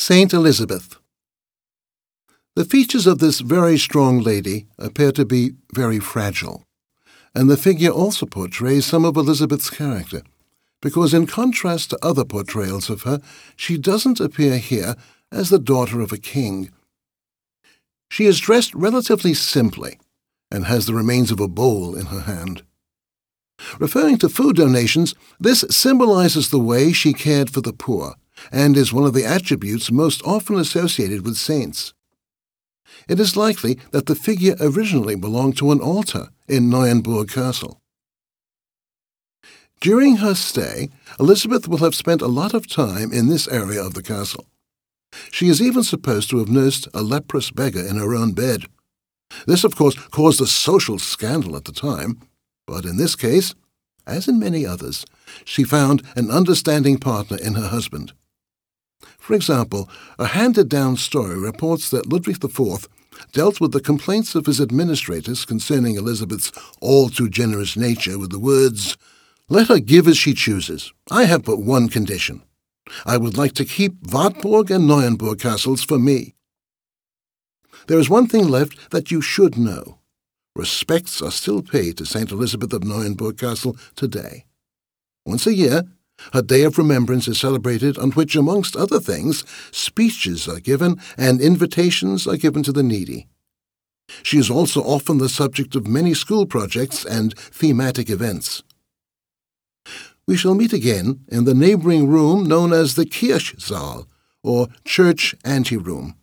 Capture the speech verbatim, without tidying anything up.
Saint Elizabeth. The features of this very strong lady appear to be very fragile, and the figure also portrays some of Elizabeth's character, because in contrast to other portrayals of her, she doesn't appear here as the daughter of a king. She is dressed relatively simply and has the remains of a bowl in her hand. Referring to food donations, this symbolizes the way she cared for the poor and is one of the attributes most often associated with saints. It is likely that the figure originally belonged to an altar in Neuenburg Castle. During her stay, Elizabeth will have spent a lot of time in this area of the castle. She is even supposed to have nursed a leprous beggar in her own bed. This, of course, caused a social scandal at the time, but in this case, as in many others, she found an understanding partner in her husband. For example, a handed-down story reports that Ludwig the Fourth dealt with the complaints of his administrators concerning Elizabeth's all-too-generous nature with the words, "Let her give as she chooses. I have but one condition. I would like to keep Wartburg and Neuenburg castles for me." There is one thing left that you should know. Respects are still paid to Saint Elizabeth of Neuenburg Castle today. Once a year, her Day of Remembrance is celebrated, on which, amongst other things, speeches are given and invitations are given to the needy. She is also often the subject of many school projects and thematic events. We shall meet again in the neighboring room known as the Kirchsaal, or church anteroom.